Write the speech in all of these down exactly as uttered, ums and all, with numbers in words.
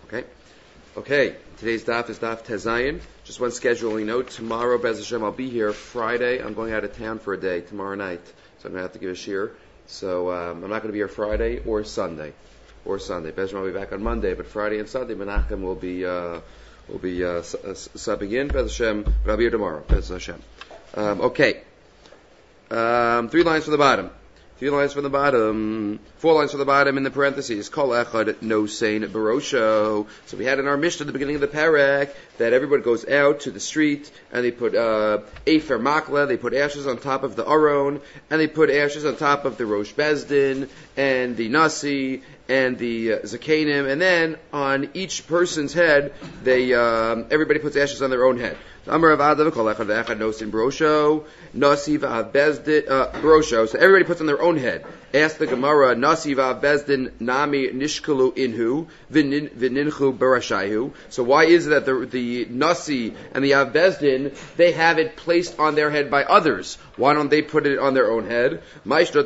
Okay? Okay, today's daf is daf Tezayin. Just one scheduling note. Tomorrow, Bez Hashem, I'll be here. Friday, I'm going out of town for a day, tomorrow night. So I'm going to have to give a shir. So um, I'm not going to be here Friday or Sunday. Or Sunday. Bez Hashem, I'll be back on Monday, but Friday and Sunday, Menachem will be, uh, will be uh, s- uh, subbing in, Bez Hashem, but I'll be here tomorrow, Bez Hashem. Um, okay. Um, three lines from the bottom. Three lines from the bottom, four lines from the bottom in the parentheses. Kol echad no sein barosho. So we had in our Mishnah at the beginning of the parak that everybody goes out to the street and they put uh, afer makla, they put ashes on top of the aron, and they put ashes on top of the rosh bezdin and the nasi and the uh, zakenim, and then on each person's head, they um, everybody puts ashes on their own head. Amar Rav Adav kol echad ve'echad nosin brosho nasi v'av bezdin uh, brosho. So everybody puts on their own head. Ask the Gemara, nasi v'av bezdin nami nishkalu inhu v'ninchu barashayhu. So why is it that the the nasi and the av bezdin they have it placed on their head by others? Why don't they put it on their own head? Why is it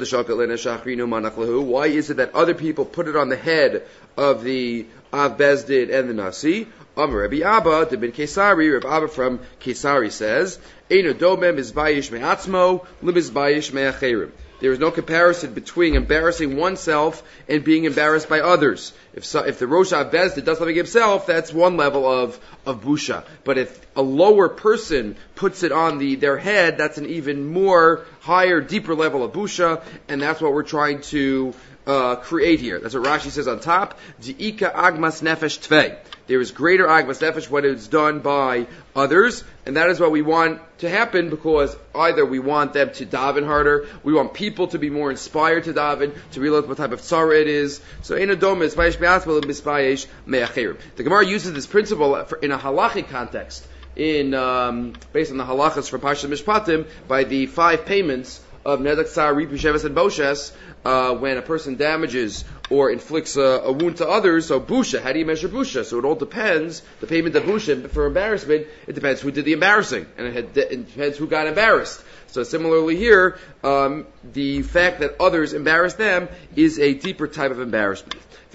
that other people put it on the head of the av bezdin and the nasi? Amar Rabbi Abba, the bin Kesari, Rabbi Abba from Kesari says, Eino domem mizbayish me'atzmo, limizbayish me'acherim. There is no comparison between embarrassing oneself and being embarrassed by others. If so, if the Rosh HaBezdin does something himself, that's one level of, of busha. But if a lower person puts it on the their head, that's an even more higher, deeper level of busha, and that's what we're trying to uh, create here. That's what Rashi says on top. Di'ika agmas nefesh tvei. There is greater agmas nefesh when it's done by others, and that is what we want to happen, because either we want them to daven harder, we want people to be more inspired to daven, to realize what type of tzara it is. So, ein adom is bayish me'atzmo l'misbayish me'acherim. The Gemara uses this principle for, in a halachic context, in um, based on the halachas from Parshat Mishpatim, by the five payments of Nedek Tzar, Ripu, Sheves, and Boshes, uh, when a person damages or inflicts a, a wound to others. So busha, how do you measure busha? So it all depends, the payment of busha for embarrassment, it depends who did the embarrassing, and it, had, it depends who got embarrassed. So similarly here, um, the fact that others embarrass them is a deeper type of embarrassment.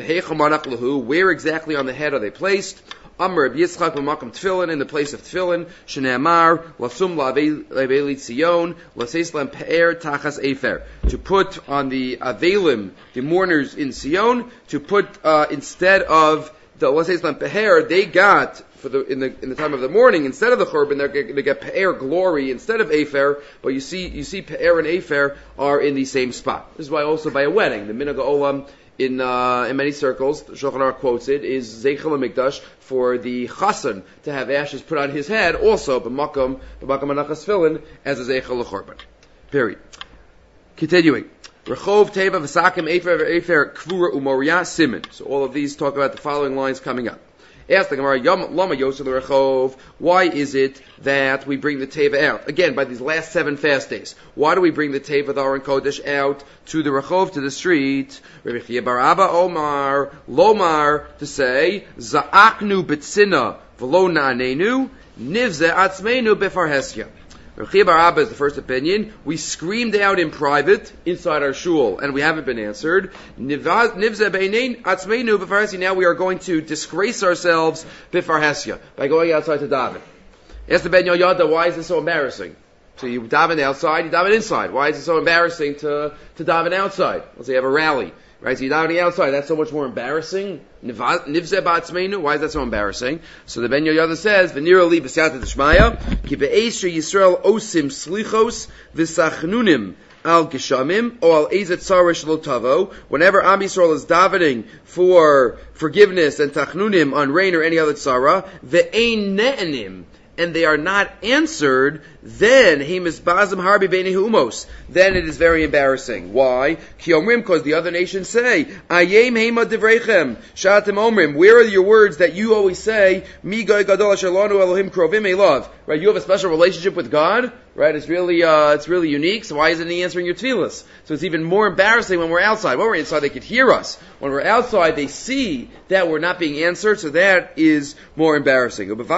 Where exactly on the head are they placed? Amr Rabbi Yitzchak b'makam tefillin, in the place of tefillin, Shneamar lasum la'aveli tzion laseis lem pe'er tachas efer, to put on the avelim, the mourners in Sion, to put uh, instead of the laseis lem pe'er, they got for the in the in the time of the mourning, instead of the churban, they they get pe'er, glory, instead of efer. But you see you see pe'er and efer are in the same spot. This is why also by a wedding, the minhag olam in uh, in many circles, the Shulchan Aruch quotes it, is Zeichel HaMikdash, for the Chassan to have ashes put on his head, also b'makam b'makam anachas tefillin, as a Zeichel l'chorban. Period. Continuing. Rechov teva v'sakim efer v'efer kvura u'moriya simin. So all of these talk about the following lines coming up. Ask the Gemara, Lama Yosef Rechov, why is it that we bring the Teva out? Again, by these last seven fast days. Why do we bring the Teva, the Aron Kodesh, out to the Rechov, to the street? Rabbi Chia bar Abba Omar, Lomar, to say, Za'aknu betzina v'lo na'anenu, nivze atzmeinu befarhesya. Rabbi Chia bar Abba is the first opinion. We screamed out in private inside our shul, and we haven't been answered. Now we are going to disgrace ourselves bifarhesya, by going outside to daven. Ask the Ben Yoyada, why is this so embarrassing? So you daven outside, you daven inside. Why is it so embarrassing to, to daven outside? Let's say you have a rally. Right, so you're davening outside, that's so much more embarrassing. Nivze ba'atzmeinu, why is that so embarrassing? So the Ben Yoyada says, V'nira li b'siyata d'shmaya, ki be'eisha Yisrael osim slichos v'sachnunim al geshamim, o al ezet tzara shelo tavo. Whenever Am Yisrael is davening for forgiveness and tachnunim on rain or any other tzara, ve'ein ne'anim, and they are not answered, then hemis bazim harbi b'nei humos. Then it is very embarrassing. Why? Ki omrim, because the other nations say, Ayem heima divreichem, shatem omrim. Where are your words that you always say, Mi goy gadol asher lanu Elohim krovim elav? Right? You have a special relationship with God. Right? It's really, uh, it's really unique. So why isn't He answering your tefillas? So it's even more embarrassing when we're outside. When we're inside, they could hear us. When we're outside, they see that we're not being answered. So that is more embarrassing. So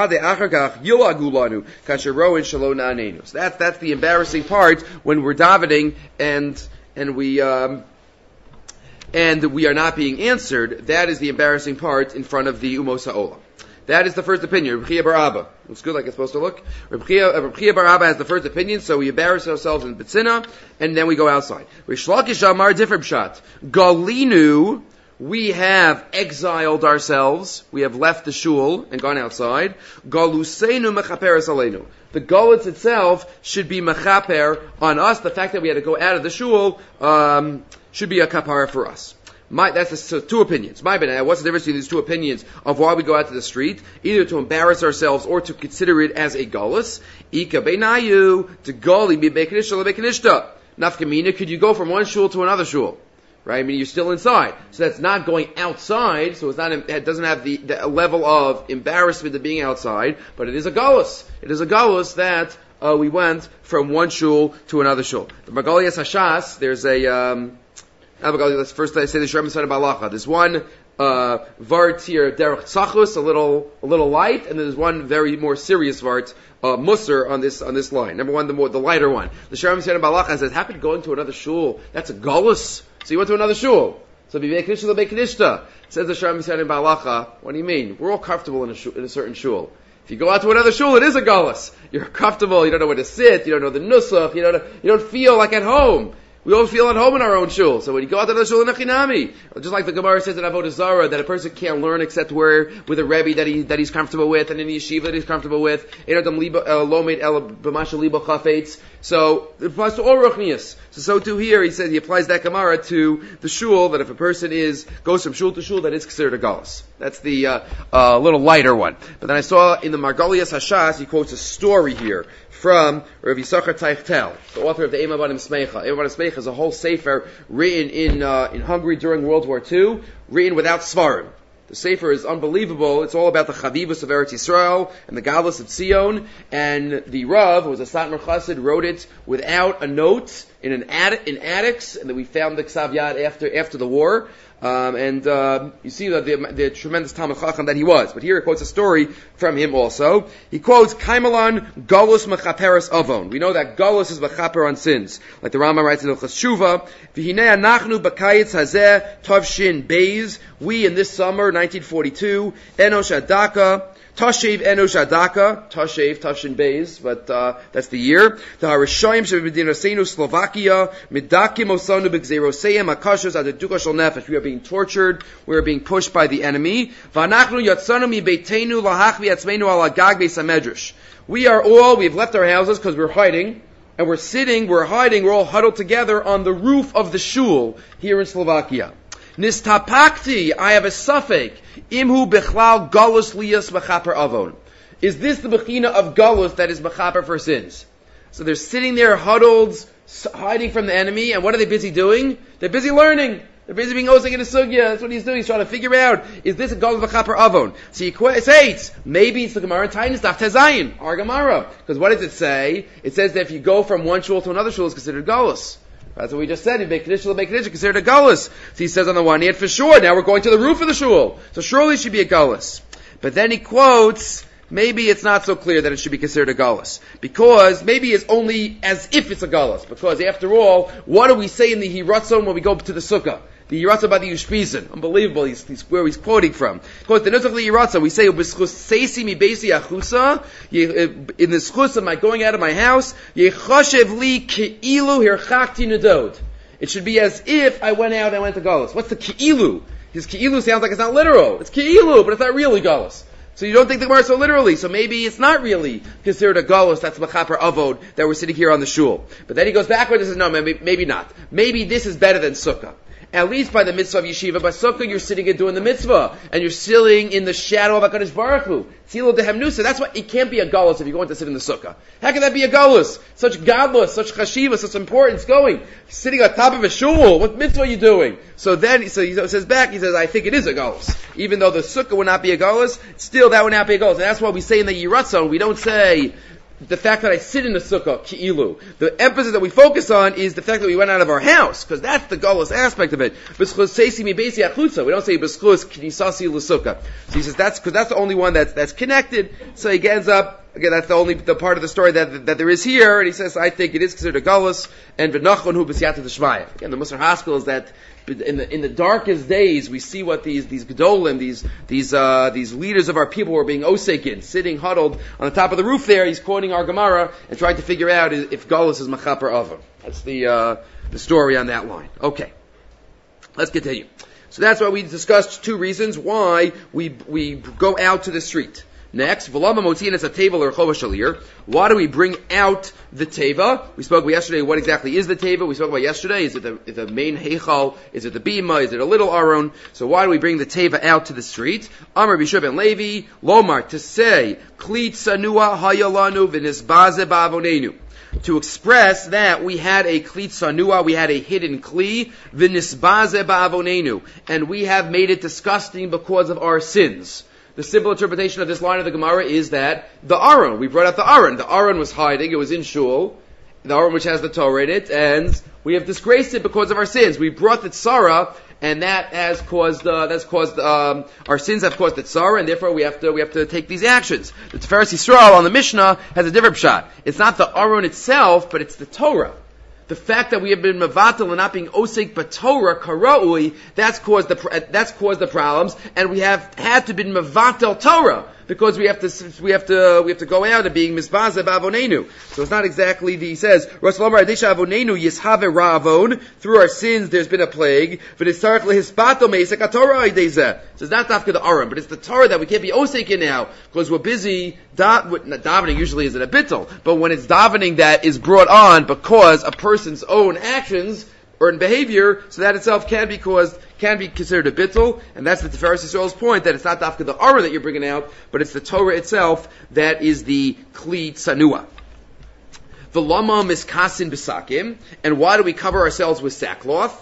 that's that's the embarrassing part when we're davening and and we um, and we are not being answered, that is the embarrassing part in front of the Umos HaOlam. That is the first opinion. Reb Chia bar Abba. Looks good like it's supposed to look. Reb Chia, Reb Chia bar Abba has the first opinion, so we embarrass ourselves in B'tzina, and then we go outside. Rish Lakish Amar, different shot. Galinu, we have exiled ourselves. We have left the shul and gone outside. Galuseinu mechaperes aleinu. The galutz itself should be mechaper on us. The fact that we had to go out of the shul um, should be a kapara for us. My, that's the, so two opinions. My bad. What's the difference between these two opinions of why we go out to the street? Either to embarrass ourselves or to consider it as a galus. Ika beinayu to gali mi bekanishta lebekanishta. Nafkamina, could you go from one shul to another shul? Right? I mean, you're still inside. So that's not going outside, so it's not, it doesn't have the, the level of embarrassment of being outside, but it is a galus. It is a galus that uh, we went from one shul to another shul. The Magaliyas Hashas, there's a, um, let's first say the Sherman Side of Balacha. There's one, uh, vart here, derech tzachus, a little, a little light, and there's one very more serious vart, uh, musar on this, on this line. Number one, the more, the lighter one. The Sherman Side of Balacha says, how could you go into another shul? That's a galus. So you went to another shul. So be bekanishta lebekanishta. Says the Sharm Yisrael in Balacha, what do you mean? We're all comfortable in a, shul, in a certain shul. If you go out to another shul, it is a galus. You're comfortable, you don't know where to sit, you don't know the nusach, you don't, you don't feel like at home. We all feel at home in our own shul. So when you go out to the shul in Achinami, just like the Gemara says in Avodah Zarah, that a person can't learn except where, with a Rebbe that he, that he's comfortable with, and in a yeshiva that he's comfortable with. So, it applies to all Ruchnias. So, so too here, he says, he applies that Gemara to the shul, that if a person is, goes from shul to shul, that is considered a galus. That's the, uh, uh, little lighter one. But then I saw in the Margalias Hashas, he quotes a story here from Rav Yisachar Teichtel, the author of the Ema Banim Smecha. Ema Banim Smecha is a whole sefer written in uh, in Hungary during World War Two, written without svarim. The sefer is unbelievable. It's all about the Chavivus of Eretz Yisrael and the Galus of Zion. And the Rav, who was a Satmar Chassid, wrote it without a note in an attic, in attics, and then we found the Ksav Yad after after the war. Um, and uh, you see the, the, the tremendous Talmid Chacham that he was. But here he quotes a story from him also. He quotes, Kaimalan Galus Mechaperes Avon. We know that Galus is Mechaper on sins. Like the Rambam writes in Hilchos Shuvah, V'hinei anachnu b'kayitz hazeh tovshin beis. We in this summer, nineteen forty-two, Enosh Adaka, Tashev Enosh Adaka, Tashev, Tashin Beis, but uh, that's the year. The Harishayim Shebedinaseinu Slovakia, Midakim Osanu B'Gzeiroseim Akashos Adeduka Shel Nefesh. We are being tortured. We are being pushed by the enemy. V'anachnu Yatzanu Mi Beiteinu Lahachvi Atzmeinu Al Agag Beis HaMedrash. We are all, we've left our houses because we're hiding, and we're sitting, we're hiding, we're all huddled together on the roof of the shul here in Slovakia. Nistapakti, I have a suffix. Imhu bechlal galus liyas mechaper avon. Is this the bechina of galus that is mechaper for sins? So they're sitting there huddled, hiding from the enemy, and what are they busy doing? They're busy learning. They're busy being osing in a sugya. That's what he's doing. He's trying to figure out, is this a galus mechaper avon? So he says, maybe it's the Gemara in Tainis, Daf Tezayin, our Gemara. Because what does it say? It says that if you go from one shul to another shul, it's considered galus. That's what we just said. Make condition, make condition, considered a galus. So he says on the one hand, for sure, now we're going to the roof of the shul. So surely it should be a galus. But then he quotes, maybe it's not so clear that it should be considered a galus. Because maybe it's only as if it's a galus. Because after all, what do we say in the Hiratzon when we go to the sukkah? The Yiratza by the Yushpizin. Unbelievable. He's, he's where he's quoting from. Quote, the Nutzach the Yiratza, we say, Seisi mi beisi achusa, in the schus of my going out of my house, Yechoshev li ke'ilu hirchakti nedod. It should be as if I went out and went to Galus. What's the ke'ilu? His ke'ilu sounds like it's not literal. It's ke'ilu, but it's not really Galus. So you don't think the Gemara so literally. So maybe it's not really considered a galus. That's mechaper avod that we're sitting here on the shul. But then he goes backwards and says, no, maybe, maybe not. Maybe this is better than sukkah. At least by the mitzvah of yeshiva, by sukkah you're sitting and doing the mitzvah, and you're sitting in the shadow of HaKadosh Baruch Hu. Tzilo dehemnusa. That's why it can't be a galus if you're going to sit in the sukkah. How can that be a galus? Such gadlus, such chashiva, such importance going. Sitting on top of a shul, what mitzvah are you doing? So then, so he says back, he says, I think it is a galus. Even though the sukkah would not be a galus, still that would not be a galus. And that's why we say in the Yiratzon, we don't say, the fact that I sit in the sukkah, ki'ilu. The emphasis that we focus on is the fact that we went out of our house, because that's the galus aspect of it. B'schus seisi mi beisi achutza. We don't say b'schus k'nisasi l'sukkah. So he says that's because that's the only one that's that's connected. So he ends up Again, that's the only the part of the story that that there is here, and he says, I think it is considered a galus, and v'nachon hu b'siyata d'shmaya. Again, the Musar Haskell is that in the in the darkest days, we see what these these gedolim, these these uh, these leaders of our people were being osekin, sitting huddled on the top of the roof there. He's quoting our Gemara and trying to figure out if galus is machaper avon. That's the uh, the story on that line. Okay, let's continue. So that's why we discussed two reasons why we we go out to the street. Next, V'lama motzin es a teva l'rechova shalir. Why do we bring out the teva? We spoke about yesterday what exactly is the teva. We spoke about yesterday. Is it the, is the main heichal? Is it the bima? Is it a little aron? So why do we bring the teva out to the street? Amar Bishua ben Levi, Lomar, to say, Kli tsanua hayalanu v'nisbaze ba'avonenu. To express that we had a kli tsanua, we had a hidden kli, v'nisbaze ba'avonenu, and we have made it disgusting because of our sins. The simple interpretation of this line of the Gemara is that the Aron, we brought out the Aron. The Aron was hiding, it was in Shul, the Aron which has the Torah in it, and we have disgraced it because of our sins. We brought the Tzara, and that has caused, uh, that's caused, um, our sins have caused the Tzara, and therefore we have to, we have to take these actions. The Tiferes Yisrael on the Mishnah has a different shot. It's not the Aron itself, but it's the Torah. The fact that we have been mevatel and not being osek b'Torah karaui, that's caused the that's caused the problems, and we have had to be mevatel Torah because we have to we have to we have to go out and being misbaze b'avonenu. So it's not exactly the he says Rasulullah Adesha avonenu yishave ra'avon, through our sins there's been a plague. V'nisarach lehispato meisek haTorah idezeh. So it's not after the Aron, but it's the Torah that we can't be osek in now because we're busy. Da, davening usually isn't a bittul, but when it's davening that is brought on because a person's own actions or in behavior, so that itself can be caused, can be considered a bittul, and that's the Tiferes Yisrael's point, that it's not after the Aron that you're bringing out, but it's the Torah itself that is the Kli Tsanua. The Lama miskasin b'sakim, and why do we cover ourselves with sackcloth?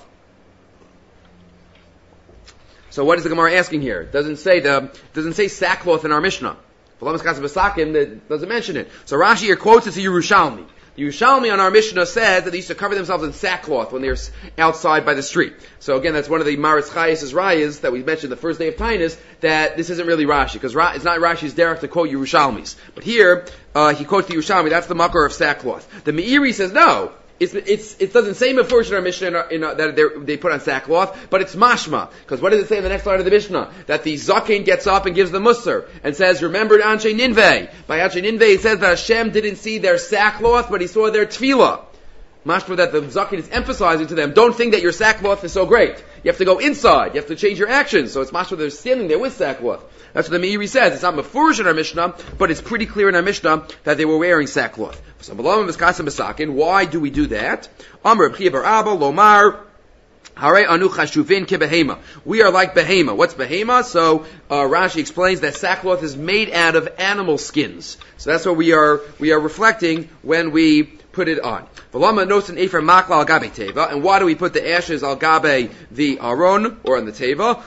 So what is the Gemara asking here? It doesn't say the doesn't say sackcloth in our Mishnah. It doesn't mention it. So Rashi here quotes it to Yerushalmi. The Yerushalmi on our Mishnah says that they used to cover themselves in sackcloth when they were outside by the street. So again, that's one of the Maris Chayes' rayas that we mentioned the first day of Tainus, that this isn't really Rashi, because Ra- it's not Rashi's derech to quote Yerushalmis. But here, uh, he quotes the Yerushalmi, that's the makar of sackcloth. The Meiri says no. It's, it's, it doesn't say Mefurish in our Mishnah in our, in our, that they put on sackcloth, but it's mashma. Because what does it say in the next line of the Mishnah? That the Zaken gets up and gives the Musar and says, remember Anshe Ninveh. By Anshe Ninveh it says that Hashem didn't see their sackcloth, but he saw their tefillah. Mashma, that the Zaken is emphasizing to them, don't think that your sackcloth is so great. You have to go inside. You have to change your actions. So it's mashma, they're standing there with sackcloth. That's what the Meiri says. It's not Mefurish in our Mishnah, but it's pretty clear in our Mishnah that they were wearing sackcloth. Why do we do that? Lomar. We are like behema. What's behema? So uh, Rashi explains that sackcloth is made out of animal skins. So that's what we are we are reflecting when we put it on. And why do we put the ashes al gabe the aron or on the teva?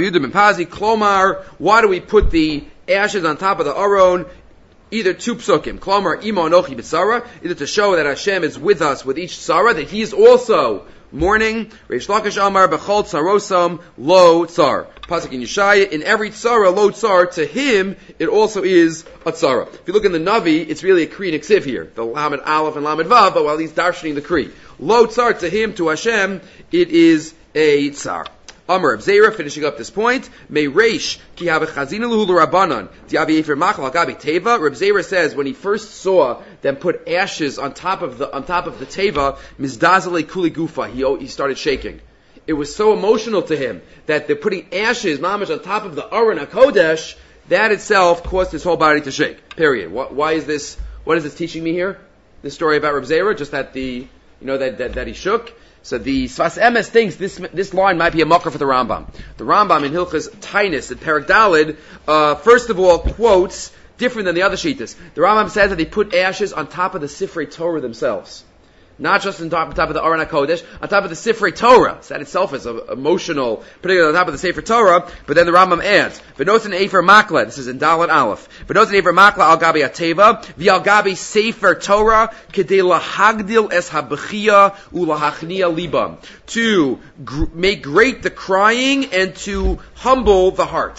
Why do we put the ashes on top of the aron? Either two psukim, klomar ima anochi b'tzara, either to show that Hashem is with us with each tzara, that He is also mourning. Reish Lakish Amar b'chol tzarosam lo tzar. Pasuk in Yeshaya, in every tzara lo tzar, to Him it also is a tzara. If you look in the Navi, it's really a Kri Niksiv here, the Lamed Aleph and Lamed Vav, but while he's darshaning the Kri, lo tzar, to Him, to Hashem, it is a tzar. Amar Reb Zera, finishing up this point, May Reish ki have chazina luhu l'Rabbanan diavi efer machal agabi teva. Reb Zera says when he first saw them put ashes on top of the on top of the teva, mizdazale kuli gufa, he he started shaking. It was so emotional to him that they're putting ashes, mamash, on top of the Aron HaKodesh. That itself caused his whole body to shake. Period. Why is this? What is this teaching me here? This story about Reb Zera, just that the you know that that, that he shook. So the Sfas Emes thinks this this line might be a makar for the Rambam. The Rambam in Hilchas Tainus at Perek Daled, uh, first of all quotes different than the other shittas. The Rambam says that they put ashes on top of the Sifrei Torah themselves. Not just on top, on top of the Aron HaKodesh, on top of the Sifrei Torah. So that itself is a, emotional, particularly on top of the Sefer Torah. But then the Rambam adds, V'noten Efer Makla, this is in Dalet Aleph. V'noten Efer Makla al gabi ateva, v'al gabi Sefer Torah, kedei lahagdil es habechia ulahachnia libam. To gr- make great the crying and to humble the hearts.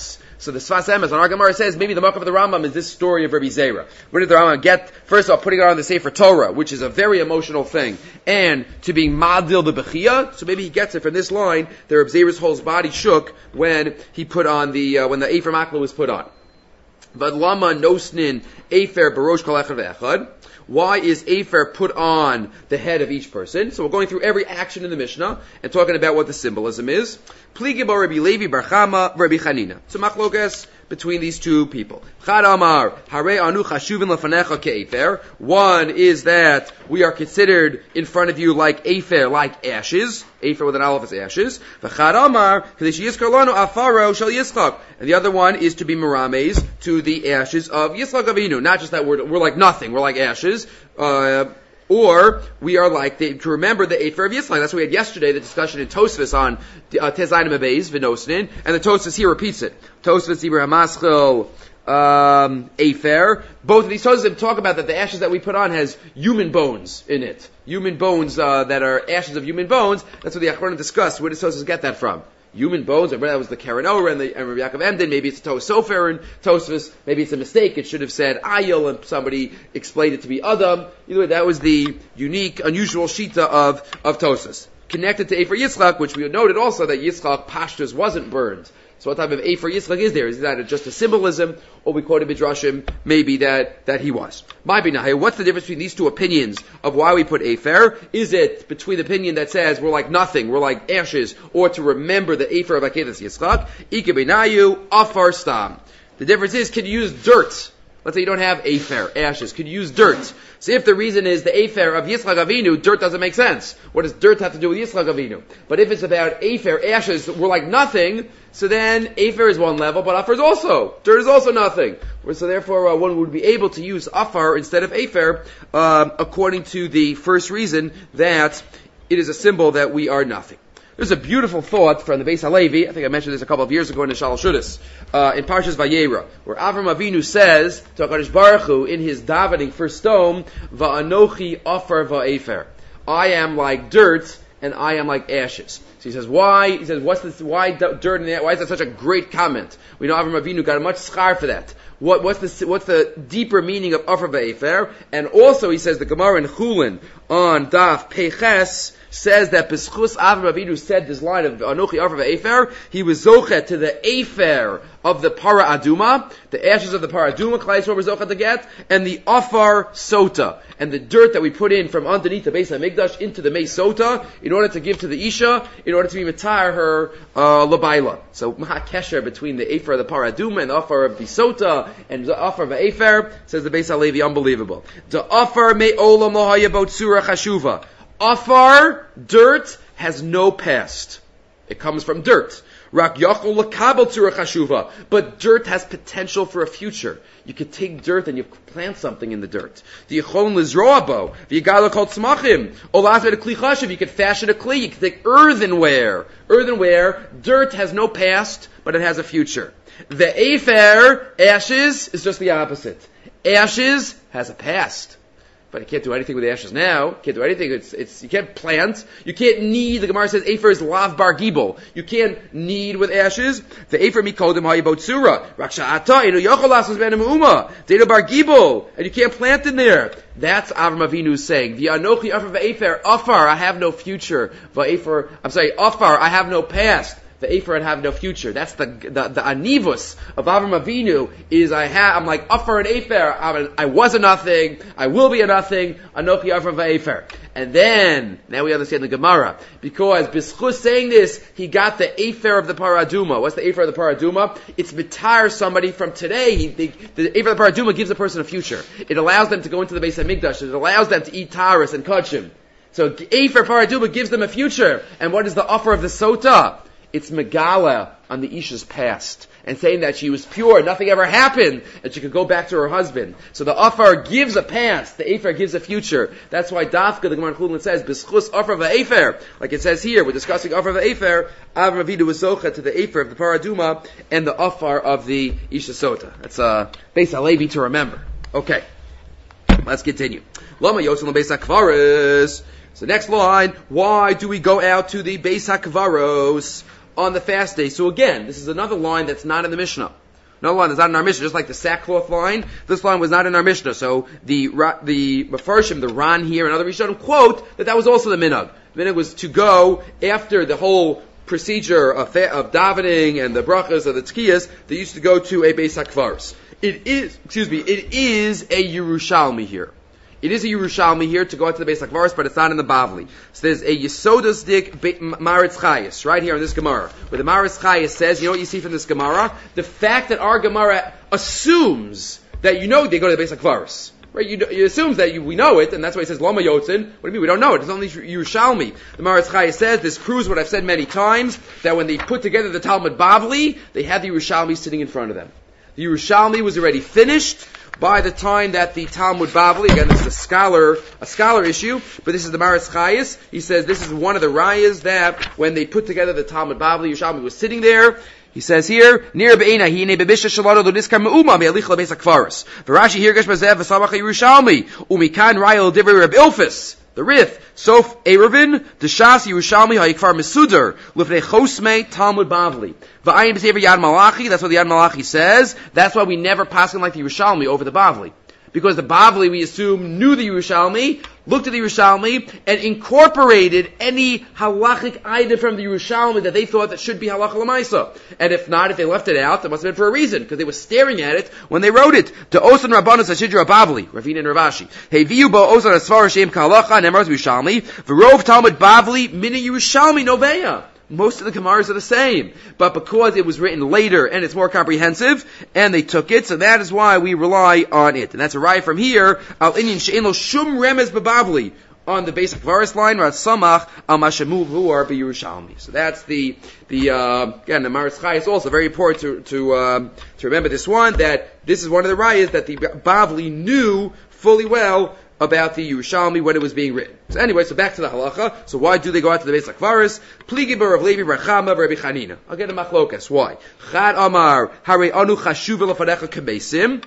So the Sfas Emes on our Gemara says maybe the Makam of the Rambam is this story of Rabbi Zera. Where did the Rambam get? First of all, putting it on the Sefer Torah, which is a very emotional thing, and to being Madil the Bechia. So maybe he gets it from this line that Rabbi Zera's whole body shook when he put on the uh, when the Ephraim Akla was put on. But Lama Nosnin Efer Barosh Kol Echad Ve'echad. Why is Afer put on the head of each person? So we're going through every action in the Mishnah and talking about what the symbolism is. Pligiba Rabbi Levi Bar Chama Rabbi Chanina. So machlokas between these two people. Chad Amar Hare Anu Chashuvin Lefanecha Ke'efer. One is that we are considered in front of you like Afer, like ashes. Afer with an aleph is ashes. V'chad Amar Kadesh Yizkar Lanu Afaro Shel Yitzchak. And the other one is to be merames to the ashes of Yitzchak Avinu. Not just that we're we're like nothing. We're like ashes. Uh, or we are like the, to remember the Efer of Yitzchak. That's what we had yesterday, the discussion in Tosfos on uh, Tezayin Mabeis V'Nosnin, and the Tosfos here repeats it. Tosfos Ibra Hamaschil um, Efer. Both of these Tosfos talk about that the ashes that we put on has human bones in it. Human bones uh, that are ashes of human bones. That's what the Achronim discussed. Where does Tosfos get that from? Human bones, I remember that was the Karen Ora and, the, and Rabbi Yaakov Emden, maybe it's a Tos Sofer and Tosfos, maybe it's a mistake, it should have said Ayil and somebody explained it to be Adam. Either way, that was the unique, unusual Shita of, of Tosfos. Connected to Efer Yitzchak, which we noted also that Yitzchak Pashtus wasn't burned. So what type of Efer Yitzchak is there? Is that just a symbolism, or we quoted Midrashim, maybe that, that he was? My binahay, what's the difference between these two opinions of why we put Efer? Is it between the opinion that says we're like nothing, we're like ashes, or to remember the Efer of Akedas Yitzchak? Ike binayu, afar stam. The difference is, can you use dirt? Let's say you don't have Afer, ashes. Could you use dirt? So if the reason is the Afer of Yitzchak Avinu, dirt doesn't make sense. What does dirt have to do with Yitzchak Avinu? But if it's about Afer, ashes, we're like nothing, so then Afer is one level, but Afar is also. Dirt is also nothing. So therefore, uh, one would be able to use Afar instead of Afer, uh, according to the first reason that it is a symbol that we are nothing. There's a beautiful thought from the Beis Halevi. I think I mentioned this a couple of years ago in the Shalosh Shudas, uh, in Parshas Vayera, where Avram Avinu says to HaKadosh Baruch Hu in his davening for stone, Va'anochi afar va'efer. I am like dirt and I am like ashes. So he says, why? He says, what's this? Why dirt and why is that such a great comment? We know Avram Avinu got a much schar for that. What, what's the what's the deeper meaning of afar va'efer? And also he says the Gemara in Chulin on Daf Peches says that B'schus Avram Avinu said this line of Anochi Afar V'Efer, he was zochet to the Efer of the Para Aduma, the ashes of the Para Aduma, Klai Yisrael was zochet to get, and the Afar Sota, and the dirt that we put in from underneath the Beis HaMikdash into the Mei Sota, in order to give to the Isha, in order to be Matar her uh, Labaila. So Maha Kesher between the Efer of the Para Aduma and the Afar of the Sota, and the Afar V'Efer, says the Beis HaLevi, unbelievable. The Afar Me Olam Lo Haya Botzura Chashuva. Afar, dirt, has no past. It comes from dirt. Rak yachol lakabel tzura chashuva. But dirt has potential for a future. You could take dirt and you plant something in the dirt. The yichon lizroabo. The yigala kol tzmachim. Olazve de kli chashuv. You could fashion a kli. You could take earthenware. Earthenware, dirt has no past, but it has a future. The afer, ashes, is just the opposite. Ashes has a past. But you can't do anything with the ashes now. You can't do anything. It's, it's, you can't plant. You can't knead. The Gemara says, Afer is lav bar gibel. You can't knead with ashes. The Afer mikodim hayibotsura. Raksha'ata, inu yochol asas benem uma. Data bar gibel. And you can't plant in there. That's Avram Avinu saying, V'anochi afar v'Afer, afar, I have no future. V'Afer, I'm sorry, afar, I have no past. The Afer and have no future. That's the the, the anivus of Avram Avinu is I have I'm like Afar and Afer. I'm, I was a nothing. I will be a nothing. Anochi Afar v'Afer. And then now we understand the Gemara because B'schus saying this he got the Afer of the Paraduma. What's the Afer of the Paraduma? It's mitar somebody from today. He, the, the Afer of the Paraduma gives a person a future. It allows them to go into the Beis HaMikdash. It allows them to eat taras and kachim. So Afer Paraduma gives them a future. And what is the offer of the Sota? It's Megala on the Isha's past, and saying that she was pure, nothing ever happened, and she could go back to her husband. So the Afar gives a past, the Afer gives a future. That's why Dafka, the Gemara in Chulin says, B'schus Afar v'Afer, like it says here, we're discussing Afar v'Afer, Avram Avinu was zocha to the Afer of the Paraduma, and the Afar of the Isha Sota. That's a Beis HaLevi to remember. Okay, let's continue. Lama Yosel Beis HaKvaros. So next line, why do we go out to the Beis HaKvaros on the fast day? So again, this is another line that's not in the Mishnah. No line is not in our Mishnah, just like the sackcloth line. This line was not in our Mishnah. So the the Mefarshim, the Ran here, and other Rishonim quote that that was also the minhag. The minhag was to go after the whole procedure of, of davening and the brachas of the tkiyas. They used to go to a Beis HaKvaros. It is, excuse me, it is a Yerushalmi here. It is a Yerushalmi here to go out to the Beis HaKvaros, but it's not in the Bavli. So there's a Yesodus Dik Maritz Chayes, right here in this Gemara, where the Maritz Chayes says, you know what you see from this Gemara? The fact that our Gemara assumes that you know they go to the Beis HaKvaros. Right? You, you assumes that you, we know it, and that's why he says, Lama Yotzin. What do you mean? We don't know it. It's only Yerushalmi. The Maritz Chayes says, this proves what I've said many times, that when they put together the Talmud Bavli, they had the Yerushalmi sitting in front of them. The Yerushalmi was already finished by the time that the Talmud Bavli, again this is a scholar, a scholar issue, but this is the Maritz Chayes. He says this is one of the rayas that when they put together the Talmud Bavli, Yerushalmi was sitting there. He says here, near be'ena hine bebisha shalado lo niskar me'uma me'alich lebeis hakvaros. V'Rashi here gesh bazev v'samach Yerushalmi umikan rayel divrei Reb Ilfus. The Rif, Sof Erevin, Deshas Yerushalmi Ha'ikfar Mesudar, Lifnei Chosmei Talmud Bavli. V'ayin b'sefer Yad Malachi, that's what the Yad Malachi says. That's why we never pass him like the Yerushalmi over the Bavli. Because the Bavli, we assume, knew the Yerushalmi, looked at the Yerushalmi, and incorporated any halachic item from the Yerushalmi that they thought that should be halacha l'maisa. And if not, if they left it out, it must have been for a reason, because they were staring at it when they wrote it. To Osan Rabbanus Hashidra Bavli, Ravina and Ravashi. Heviu bo Osan Asvar Shem Kalacha, Nemars Yerushalmi, V'rov Talmud Bavli, Mina Yerushalmi Noveya. Most of the Gemaras are the same. But because it was written later and it's more comprehensive, and they took it, so that is why we rely on it. And that's a raya from here, Al Inyan She'en Lo Shum Remez B'Bavli, on the basic Varis line, Rat Samach Al Mashamu Hu Ar B'Yerushalmi. So that's the, the, uh, again, the Maritz Chayes is also very important to, to, um, to remember this one, that this is one of the rayas that the Bavli knew fully well about the Yerushalmi when it was being written. So anyway, so back to the halacha. So why do they go out to the Beis HaKvaros? Pligibar of Levi Rachama Rabbi Chanina. I'll get a machlokas. Why? Chad Amar Hare Anu Chashuv Lefanecha Kebesim.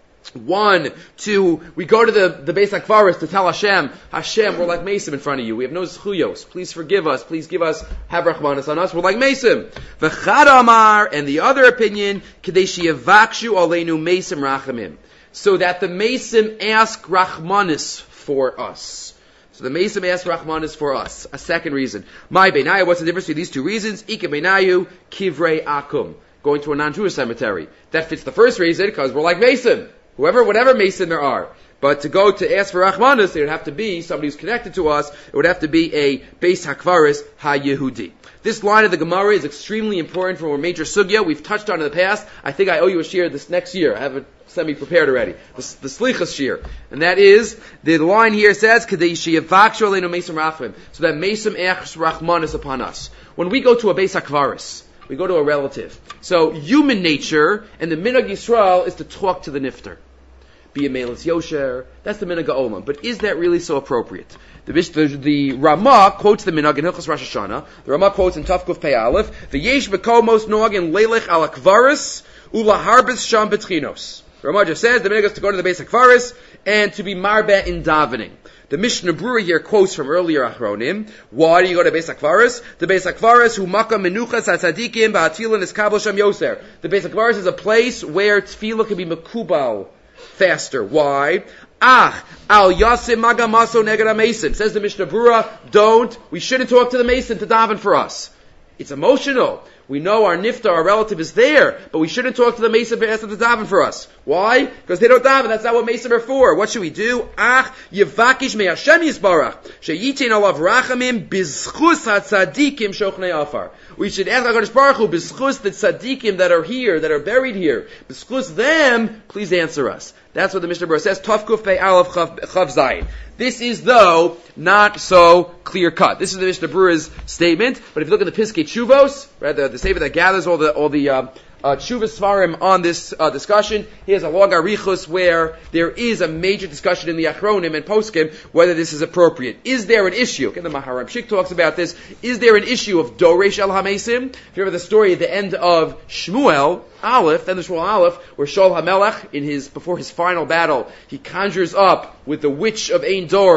One, two, we go to the, the Beis HaKvaros to tell Hashem, Hashem, we're like Mesim in front of you. We have no zchuyos. Please forgive us. Please give us, have rachmanis on us. We're like Mesim. V'chad Amar, and the other opinion, Kadeshi Yavakshu Aleinu Mesim Rachamim. So that the Mesim ask Rachmanis for us. So the Mesim ask Rachmanis for us. A second reason. My Beinayu, what's the difference between these two reasons? Ike Beinayu, Kivrei Akum. Going to a non-Jewish cemetery. That fits the first reason, because we're like Mesim. Whoever, whatever Mesim there are. But to go to ask for Rachmanis, it would have to be somebody who's connected to us. It would have to be a Beis HaKvaros HaYehudi. This line of the Gemara is extremely important for a major sugya. We've touched on it in the past. I think I owe you a shir this next year. I have it semi-prepared already. The, the Slichas shir. And that is, the line here says, Kadei she'yavakshu aleinu mesim rachmim. So that mesim echs rachmanis upon us. When we go to a Beis HaKvaros, we go to a relative. So human nature and the minhag Yisrael is to talk to the nifter. Be a melis yosher. That's the minhag ha'olam. But is that really so appropriate? The, the, the Ramah quotes the minhag in Hilchos Rosh Hashanah. The Ramah quotes in Tafkuf Pei Aleph, V'yesh b'komos noag in leilech ala kvaris ula harbis sham betchinos. The Ramah just says the minhag is to go to the Beis HaKvaros and to be marbeh in davening. The Mishnah Brura here quotes from earlier Achronim. Why do you go to Beis HaKvaros? The Beis HaKvaros hu makam menuchas hatzadikim ba'atfilin iskabel sham yoser. The Beis HaKvaros is a place where tefillah can be mekubal faster. Why? Ah, al yasim magamaso neged ha-mesim. Says the Mishnah Brura, don't, we shouldn't talk to the Mason to daven for us. It's emotional. We know our nifta, our relative is there, but we shouldn't talk to the Mason to ask them to daven for us. Why? Because they don't daven. That's not what Mason are for. What should we do? Ah, yevakish me Hashem yisbarach sheyitin alav rachamim bizchus hatzadikim shochnei afar. We should ask HaKadosh Baruch Hu bizchus the tzadikim that are here, that are buried here. Bizchus them, please answer us. That's what the Mishnah Berurah says. Tafkuf Pei Aleph Chav Zayin. This is, though, not so clear-cut. This is the Mishnah Berurah's statement, but if you look at the Piskei Tshuvos, right, the, the sefer that gathers all the all the uh, uh, Tshuvos Svarim on this uh, discussion, he has a long arichus where there is a major discussion in the Achronim and Poskim whether this is appropriate. Is there an issue? Okay, the Maharam Shik talks about this. Is there an issue of Doresh El HaMesim? If you remember the story at the end of Shmuel Aleph, then the Shmuel Aleph, where Shaul HaMelech, in his before his final battle, he conjures up with the witch of Ein Dor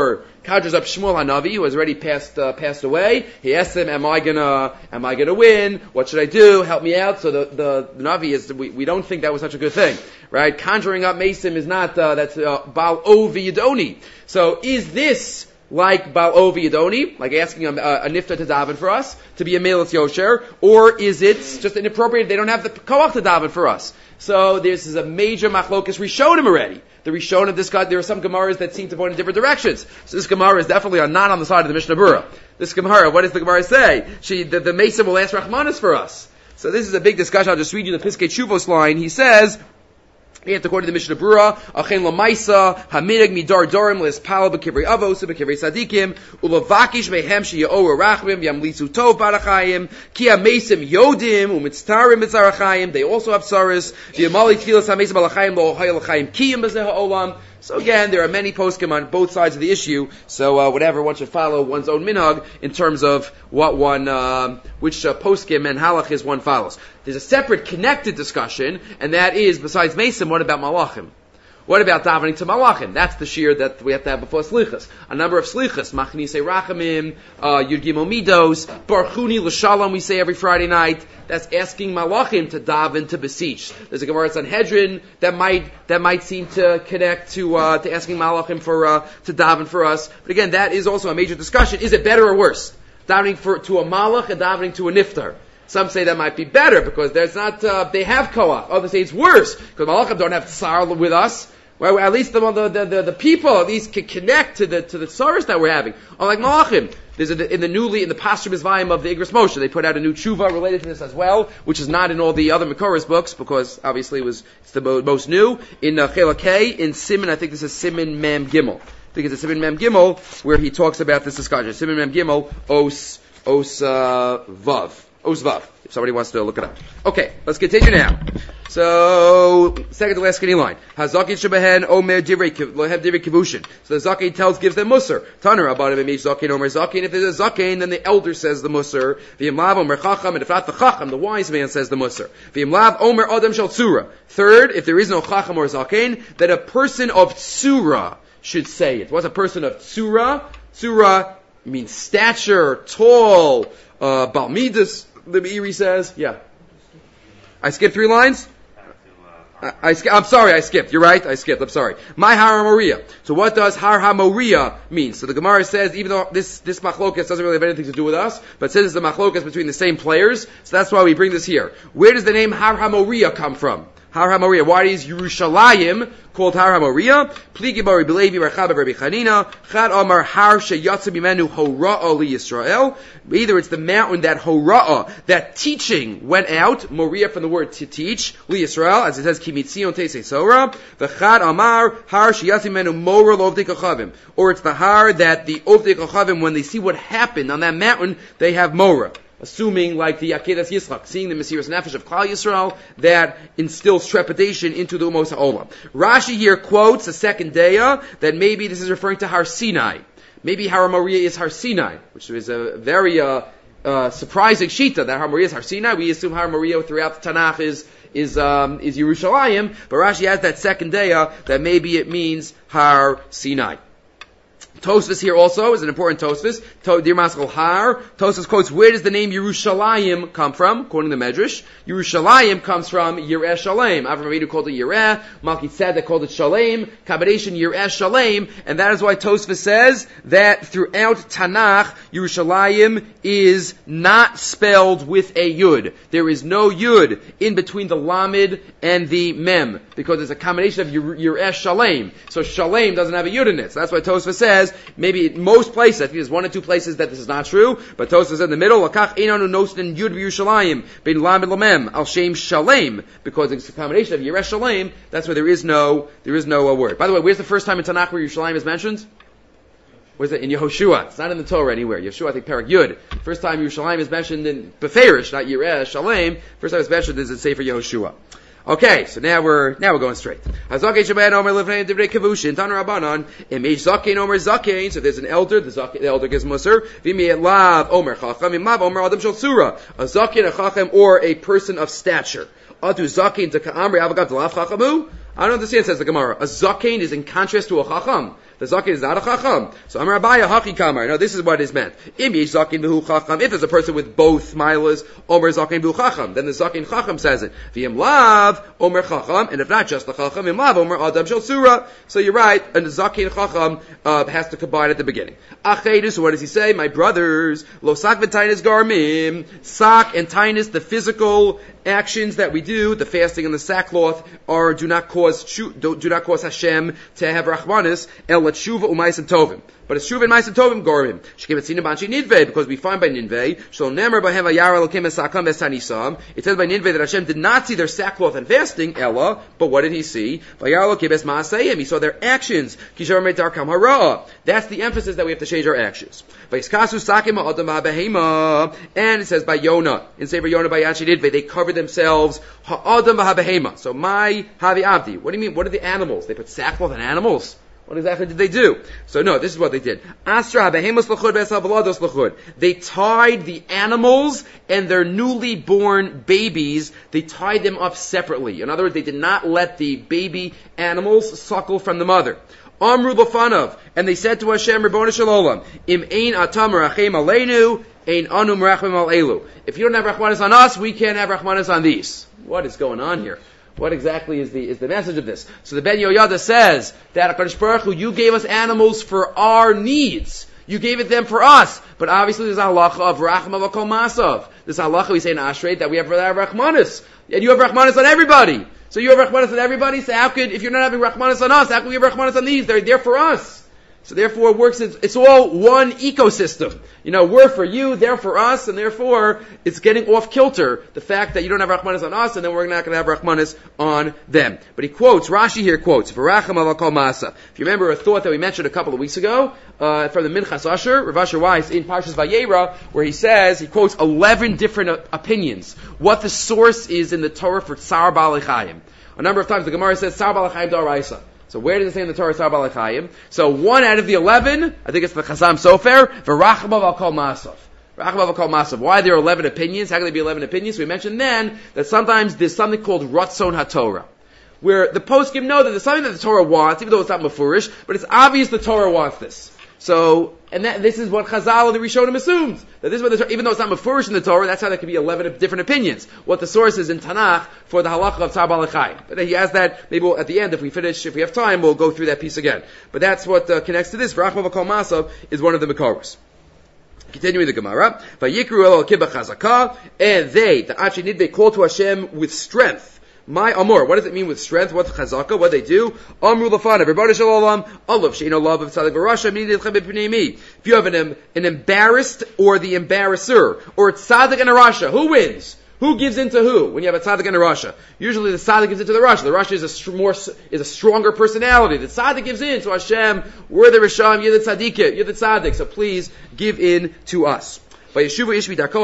conjures up Shmuel Hanavi, who has already passed uh, passed away. He asks him, "Am I gonna am I gonna win? What should I do? Help me out." So the the, the Navi is we, we don't think that was such a good thing, right? Conjuring up Mesim is not uh, that's uh, Baal Ovi Yidoni. So is this like Baal Ovi Yidoni, like asking a, a nifta to daven for us, to be a Meilus Yosher, or is it just inappropriate? They don't have the koach to daven for us. So this is a major machlokas Rishonim already. The Rishonim, this guy, there are some Gemaras that seem to point in different directions. So this Gemara is definitely on, not on the side of the Mishnah Berurah. This Gemara, what does the Gemara say? She, the, the Mesim will ask Rachmanis for us. So this is a big discussion. I'll just read you the Piskei Tshuvos line. He says, according to the Mishnah Berurah, Achen Lamaisa, Haminig Midar Dorim, Lispal B'Kivrei Avos, B'Kivrei Sadikim, Ulavakish Mehem She'Yo'or Rachmim, Yamlisu Tov Barachayim, Ki HaMesim Yodim, Umitztarim Mitzarachayim, they also have Saris, V'Yamali Tfilas HaMesim Alachayim, Lo Hayal Chayim Kiyim B'Zeh Ha'olam. So again, there are many poskim on both sides of the issue. So uh, whatever, one should follow one's own minhag in terms of what one, uh, which uh, poskim and halachis one follows. There's a separate connected discussion, and that is, besides Mesim, what about Malachim? What about davening to Malachim? That's the shear that we have to have before Slichas. A number of Slichas, Machnise Rachamim, uh, Yud Gimel Midos, Barchuni L'Shalom we say every Friday night. That's asking Malachim to daven to beseech. There's a Gemara Sanhedrin that might that might seem to connect to uh, to asking Malachim for uh, to daven for us. But again, that is also a major discussion. Is it better or worse? Davening for to a Malach and davening to a Niftar. Some say that might be better because there's not uh, they have koach. Others say it's worse because Malachim don't have tsar with us. Well, at least the, the, the, the people at least can connect to the, to the tsaros that we're having. Unlike Malachim, there's a, in the newly, in the posthumous volume of the Igros Moshe, they put out a new tshuva related to this as well, which is not in all the other Makoros books, because obviously it was, it's the most new. In uh, Chela K, in Siman, I think this is Siman Mem Gimel. I think it's a Siman Mem Gimel, where he talks about this discussion. Siman Mem Gimel, Os, Os, uh, Vav. Os Vav. If somebody wants to look it up. Okay, let's continue now. So, second to last skinny line. Hazakin shebehen omer divrei lohev divrei kivushin. So the zakin tells, gives them musar. Taner about him, emish zakin omer zakin. If there's a zakin, then the elder says the musar. V'im lav omer chacham, and if not the chacham, the wise man says the musar. V'im lav omer adam shel tzura. Third, if there is no chacham or zakin, that a person of tzura should say it. What's a person of tzura? Tzura means stature, tall, uh, balmidas, the Meiri says. Yeah. I skipped three lines? I, I sk- I'm sorry, I skipped. You're right, I skipped. I'm sorry. My Har HaMoriah. So what does Har HaMoriah mean? So the Gemara says, even though this, this machlokas doesn't really have anything to do with us, but it says it's the machlokas between the same players, so that's why we bring this here. Where does the name Har HaMoriah come from? Har HaMoriah. Why is Yerushalayim called Har HaMoriah? Pligi Bari Belevi Barchab Rabbi Chanina. Chad Amar Har Sheyatsa Bimenu Hora'a Li Yisrael. Either it's the mountain that Hora'a, that teaching went out. Moriah from the word to teach. Li Yisrael, as it says Kimitzion Teisei Sora. The Chad Amar Har Sheyatsa Bimenu Mora Lovdei Kochavim. Or it's the Har that the Ovdei Kochavim, when they see what happened on that mountain, they have Mora. Assuming, like the Akedas Yitzchak, seeing the Mesiras Nefesh of Klal Yisrael, that instills trepidation into the Umos HaOlam. Rashi here quotes a second daya that maybe this is referring to Har Sinai. Maybe Har HaMoriah is Har Sinai, which is a very uh, uh, surprising shita that Har HaMoriah is Har Sinai. We assume Har HaMoriah throughout the Tanakh is is um, is Yerushalayim, but Rashi has that second daya that maybe it means Har Sinai. Tosfos here also is an important Tosfos. To, Dir Maskal Har. Tosfos quotes, where does the name Yerushalayim come from? According to the Medrash, Yerushalayim comes from Yireh Shalem. Avram Avinu called it Yireh. Malki Tzedek called it Shalem. Combination Yireh Shalem. And that is why Tosfos says that throughout Tanakh, Yerushalayim is not spelled with a Yud. There is no Yud in between the Lamed and the Mem, because it's a combination of Yireh Shalem. So Shalem doesn't have a Yud in it. So that's why Tosfos says, maybe in most places, I think there's one or two places that this is not true, but Tosfos is in the middle, Lakach Einanu Nosten Yud Yerushalayim, Bein Lamed Lamem, Al Shem Shalem, because it's a combination of Yireh Shalem, that's why there is no, there is no uh, word. By the way, where's the first time in Tanakh where Yerushalayim is mentioned? Where's it? In Yehoshua. It's not in the Torah anywhere. Yehoshua, I think, Parak Yud. First time Yerushalayim is mentioned in Beferish, not Yireh Shalem. First time it's mentioned is in Sefer Yehoshua. Okay, so now we're now we're going straight. So if there's an elder, the, zake, the elder gives musar. A zaken, a chacham, or a person of stature. I don't understand, says the Gemara. A zaken is in contrast to a chacham. The zaken is not a chacham. So Amar Abaya Haki Kamar. Now this is what is meant. Im yesh zaken b'hu chacham. If there's a person with both milas, Omer zaken b'hu chacham, then the zaken chacham says it. V'im lav Omer chacham, and if not just the chacham, im lav Omer adam shel surah. So you're right, and the zaken chacham uh, has to combine at the beginning. Achedus. So what does he say? My brothers, lo sak v'tainis garmim. Sak and tainis, the physical actions that we do, the fasting and the sackcloth, are do not cause do, do not cause Hashem to have rachmanis. El tshuva u'ma'asim tovim. But it's tshuva and ma'asim tovim gorim. Shekei etzina b'anshi nidvei, because we find by Ninveh, shel nemer b'hem v'yara elokim esakam v'estanisam. It says by Ninveh that Hashem did not see their sackcloth and fasting, Ella, but what did He see? V'yara elokim es ma'asayim. He saw their actions. Kishar me'darkam hara. That's the emphasis that we have to change our actions. V'yiskasu sakim ha'adam ha'behema. And it says by Yonah, in Sefer Yonah by Anshi Nidveh, they covered themselves ha'adam ha'behema. So my havi avdi. What do you mean? What are the animals? They put sackcloth on animals? What exactly did they do? So no, this is what they did. Astra behemoth l'chud v'esav v'lados l'chud. They tied the animals and their newly born babies, they tied them up separately. In other words, they did not let the baby animals suckle from the mother. Amru l'fanav, and they said to Hashem, Ribbon Shalom, Im ein atam rachem aleinu, ein anu merachmim al elu. If you don't have rachmanis on us, we can't have rachmanis on these. What is going on here? What exactly is the is the message of this? So the Ben Yoyada says that HaKadosh Baruch Hu, you gave us animals for our needs. You gave it them for us. But obviously there's a halacha of rachma v'kol masav. This halacha we say in Ashrei that we have rachmanis. And you have rachmanis on everybody. So you have rachmanis on everybody, so how could, if you're not having rachmanis on us, how can we have rachmanis on these? They're there for us. So therefore it works, it's, it's all one ecosystem. You know, we're for you, they're for us, and therefore it's getting off kilter, the fact that you don't have Rachmanis on us, and then we're not going to have Rachmanis on them. But he quotes, Rashi here quotes, V'racham ala kol masa. If you remember a thought that we mentioned a couple of weeks ago, uh, from the Minchas Asher, Rav Asher Weiss, in Parshas Vayera, where he says, he quotes eleven different uh, opinions, what the source is in the Torah for Tsar Ba'alei Chayim. A number of times the Gemara says, Tsar Ba'alei Chayim D'Oraisa. So where does it say in the Torah Tsar Ba'alei Chayim? So one out of the eleven, I think it's the Chazam Sofer, V'rachamav al kol masav. Rachamav al kol masav. Why there are eleven opinions? How can there be eleven opinions? So we mentioned then that sometimes there's something called Ratzon HaTorah, where the poskim know that there's something that the Torah wants, even though it's not mafurish, but it's obvious the Torah wants this. So, and that, this is what Chazal and the Rishonim assumed. That this is what the, even though it's not mafurish in the Torah, that's how there can be eleven different opinions. What the source is in Tanakh for the halacha of Tsar Ba'alei Chayim. But he has that, maybe we'll, at the end, if we finish, if we have time, we'll go through that piece again. But that's what uh, connects to this. V'rachmav v'kol masav is one of the Mekaros. Continuing the Gemara. Vayikru el kibbah chazakah, and they, the Anshe Nidveh, call to Hashem with strength. My amor, what does it mean with strength? What's chazaka? What they do? Amru lafana, everybody shalom, olav sheino love of tzadik v'rasha, minidichem b'pnei. If you have an, an embarrassed or the embarrasser, or a tzadik and a rasha, who wins? Who gives into who? When you have a tzaddik and a rasha, usually the tzaddik gives into the rasha. The rasha is a str- more is a stronger personality. The tzaddik gives in to Hashem. We're the risham, you're the tzaddik, you're the tzaddik. So please give in to us. So what did it say by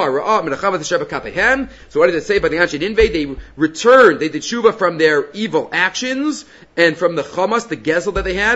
the Anshe Nidveh? They returned, they did tshuva from their evil actions and from the chamas, the gezel that they had.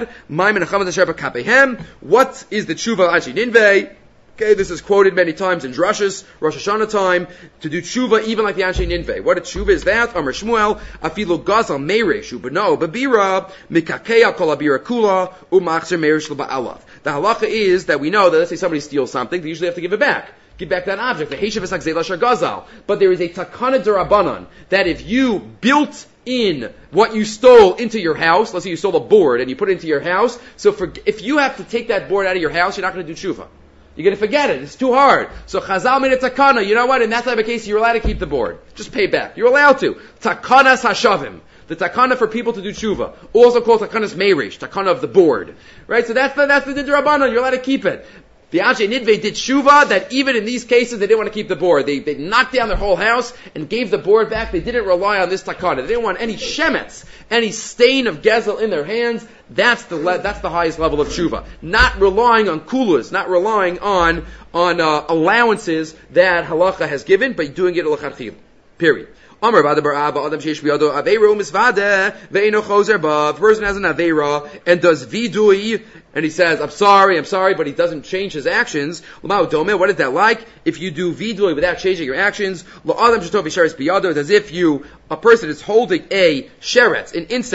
What is the tshuva of Anshe Nidveh? Okay, this is quoted many times in drushes, Rosh Hashanah time, to do tshuva even like the Anshe Nidveh. What a tshuva is that? Amar Shmuel, afilu gazal meiresh ubeno babira mikakea kol abira kula umachzer meiresh l'ba'alav. The halacha is that we know that let's say somebody steals something, they usually have to give it back. Give back that object. The Heshav Esak Zela Shar Gazal. But there is a takana derabanan that if you built in what you stole into your house, let's say you stole a board and you put it into your house, so for, if you have to take that board out of your house, you're not going to do tshuva. You're going to forget it. It's too hard. So Chazal made a takana. You know what? In that type of case, you're allowed to keep the board. Just pay back. You're allowed to. Takanas hashavim. The takana for people to do tshuva. Also called takanas meirish. Takana of the board. Right? So that's the, that's the didrabanan. You're allowed to keep it. The Anshe Nidveh did tshuva that even in these cases they didn't want to keep the board. They, they knocked down their whole house and gave the board back. They didn't rely on this takana. They didn't want any shemetz, any stain of gezel in their hands. That's the le- that's the highest level of tshuva. Not relying on kulas, not relying on on uh, allowances that halacha has given, but doing it l'chadchil. Period. Amar b'adam bar'aba adam sheish b'yado aveiro misvadeh ve'ino chozer ba. The person has an aveira and does vidui, and he says, I'm sorry, I'm sorry, but he doesn't change his actions. What is that like? If you do vidui without changing your actions, it's as if you, a person is holding a sheretz, an insect,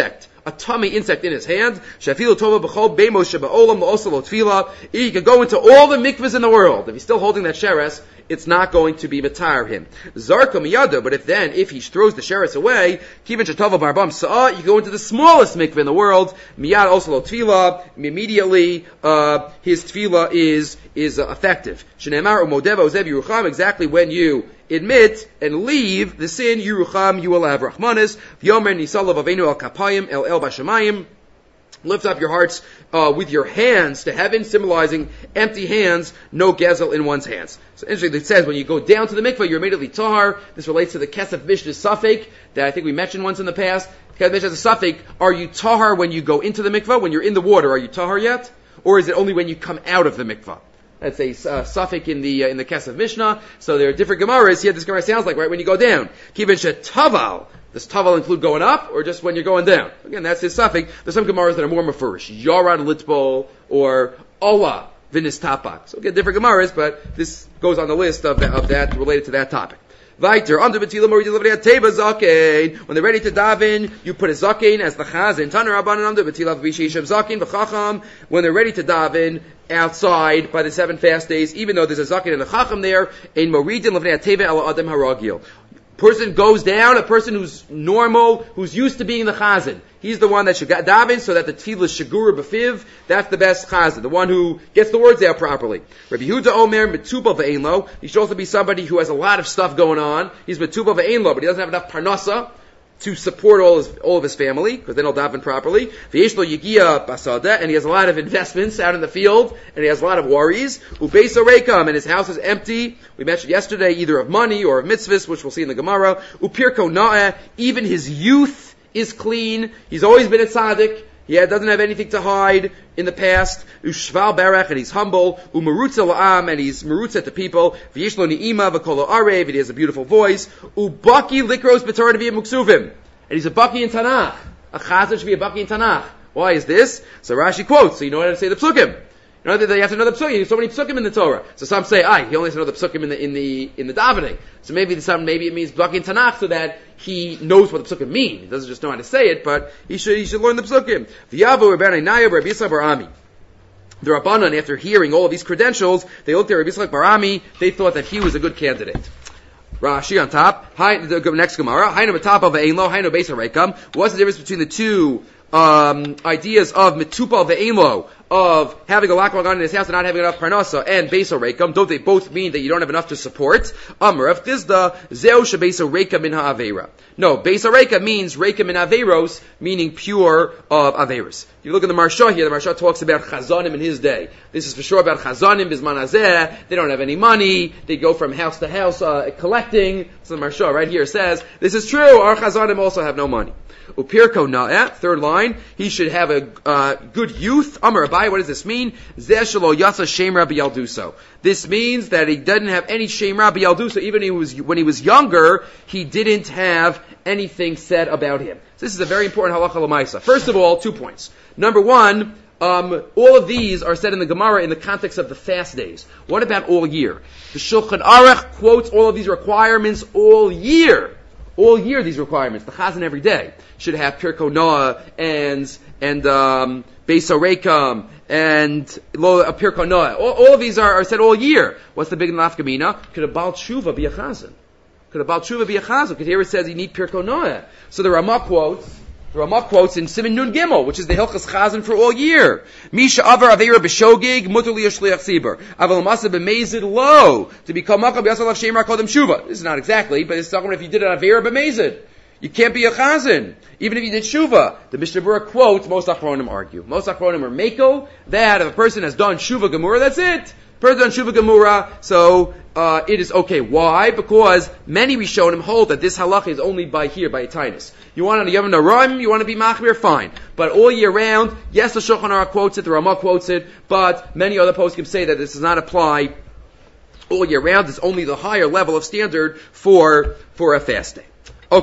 a tummy insect in his hand. Shafilu tova b'chol beimo sheba'olam la'osalo tefila. He could go into all the mikvahs in the world. If he's still holding that sheres, it's not going to be matar him. Zarka miyada, but if then, if he throws the sheres away, kivin shetava barbam sa'ah, you go into the smallest mikvah in the world, miyad osalo tefila, immediately, uh, his tefila is, is uh, effective. Shneimar u'modeva ozev yerucham, exactly when you admit and leave the sin, yerucham, you will have rachmanis, v'yomer nisalav avenu al kapayim, el el bashamayim, lift up your hearts uh, with your hands to heaven, symbolizing empty hands, no gezel in one's hands. So interesting, it says when you go down to the mikvah, you're immediately tahar. This relates to the kesef mishnah safek that I think we mentioned once in the past. Kesef mishnah safek, are you tahar when you go into the mikvah? When you're in the water, are you tahar yet? Or is it only when you come out of the mikvah? That's a uh, suffix in the uh, in the Kesef Mishnah. So there are different Gemaras. Here, this Gemara sounds like right when you go down. Kivin shetaval. Does taval include going up or just when you're going down? Again, that's his suffix. There's some Gemaras that are more mafurish. Yarad litbol or Allah vinis tapak. So again, different Gemaras, but this goes on the list of, the, of that related to that topic. Weiter, under Betila Mori delivery at Teva Zakein. When they're ready to daven, you put a Zakein as the Chazin. Taner Rabbanan under Betila Vishishim Zakein v'Chacham. When they're ready to daven outside by the seven fast days, even though there's a Zakein and a Chacham there, in Moridin Levnei at Teva Ela Adam Haragil. Person goes down, a person who's normal, who's used to being the Chazan. He's the one that should daven so that the tefillah is shagura b'fiv. That's the best Chazan, the one who gets the words out properly. Rabbi Yehuda Omer metubal ve'einlo. He should also be somebody who has a lot of stuff going on. He's metubal ve'einlo, but he doesn't have enough parnasa to support all his, all of his family, because then he'll daven properly. V'yeshlo yigia basada, and he has a lot of investments out in the field, and he has a lot of worries. Ubeisa rekam, and his house is empty. We mentioned yesterday either of money or of mitzvahs, which we'll see in the Gemara. Upirko na'eh, even his youth is clean. He's always been a tzaddik. He doesn't have anything to hide in the past. Ushval berach, and he's humble. Umarutza la'am, and he's marutza to people. V'yishlo ni'ima v'kolo arev, and he has a beautiful voice. Ubaki likros b'torah nevi'im muksuvim, and he's a baki in Tanakh. A chazan should be a baki in Tanakh. Why is this? So Rashi quotes, so you know how to say the psukim. You know that you have to know the psukim. There's so many psukim in the Torah. So some say, "Ah, he only has to know the psukim in the in the in the davening." So maybe some maybe it means baki in Tanakh so that he knows what the psukim mean. He doesn't just know how to say it, but he should he should learn the psukim. V'yavu Rabbi Naya Rabbi Yisrael bar Ami. The Rabbanan, after hearing all of these credentials, they looked at Rabbi Yisrael bar Ami. They thought that he was a good candidate. Rashi on top. Hi, the next Gemara. Hainu matapa ve'einlo. Hainu beis harekam. What's the difference between the two um, ideas of mitupa ve'einlo, of having a lot going on in his house and not having enough parnasa, and beis harekam? Don't they both mean that you don't have enough to support? Amar of Tizda zeu shebeis harekam min ha'aveira. No, beis harekam means rekam min averos, meaning pure of averos. If you look at the Marsha here, the Marsha talks about chazanim in his day. This is for sure about chazanim bizman hazeh. They don't have any money. They go from house to house uh, collecting. So the Marsha right here says, this is true. Our chazanim also have no money. Upirko na'eh, third line, he should have a uh, good youth. Amar Abai, what does this mean? Zeh shelo yasa shemra b'yalduso. This means that he doesn't have any shemra b'yalduso. Even he was, when he was younger, he didn't have anything said about him. So this is a very important halacha l'maisa. First of all, two points. Number one, um, all of these are said in the Gemara in the context of the fast days. What about all year? The Shulchan Aruch quotes all of these requirements all year. All year, these requirements. The Chazan every day should have Pirko Noah and and um, Beis Harekam and Lo uh, Pirko Noah. All, all of these are, are said all year. What's the big nafkamina? Could a Baal Tshuva be a Chazan? Could a Baal Tshuva be a Chazan? Because here it says you need Pirko Noah. So the Ramah quotes. The Ramah quotes in Siman Nun Gimel, which is the Hilchas Chazan for all year. Misha Avar Aveira B'Shogig Mutar Li Yishliach Sibur Aval Masa B'Mezid Lo to become Makam B'Yasalav Shemar Kodem Shuva. This is not exactly, but it's talking about if you did an Aveira B'Mezid. You can't be a Chazan, even if you did Shuva. The Mishnah Berurah quotes, most Achronim argue. Most Achronim are Meko, that if a person has done Shuva Gemura, that's it. Person done Shuva Gemura, so uh, it is okay. Why? Because many Rishonim hold that this halacha is only by here, by a tinus. You want to, you have an aram, you want to be machmir, fine. But all year round, yes, the Shulchan Aruch quotes it, the Ramah quotes it, but many other poskim say that this does not apply all year round. It's only the higher level of standard for for a fast day. Okay.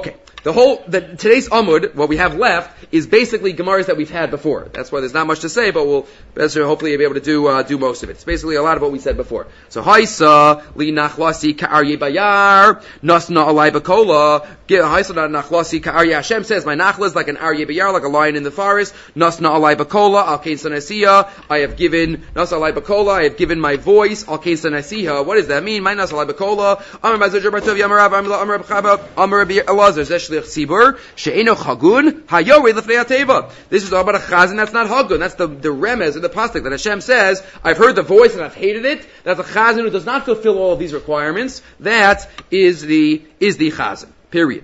the whole, the, today's Amud, what we have left, is basically Gemaras that we've had before. That's why there's not much to say, but we'll hopefully be able to do, uh, do most of it. It's basically a lot of what we said before. So, Haisa, li nachlasi ka'arye bayar, nasna alai bakola, Haisa nachlasi ka'arye, Hashem says, my nachla is like an arye bayar, like a lion in the forest, nasna alai bakola, al kein sanasiya, I have given, nasna alai bakola, I have given my voice, al kein sanasiya. What does that mean? My nasna alai bakola, amar bazajur bartov yamar rab, amar b'chaba, amar rabbi elazar, zeshlich sibur, she'eno chagun, hayore l'fnei ateva. This is all about a chazan that's not hagun. That's the, the remez in the pasuk that Hashem says, I've heard the voice and I've hated it. That's a chazan who does not fulfill all of these requirements. That is the, is the chazan. Period.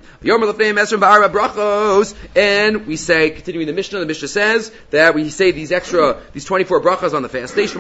And we say, continuing the Mishnah, the Mishnah says that we say these extra, these twenty-four brachas on the fast day.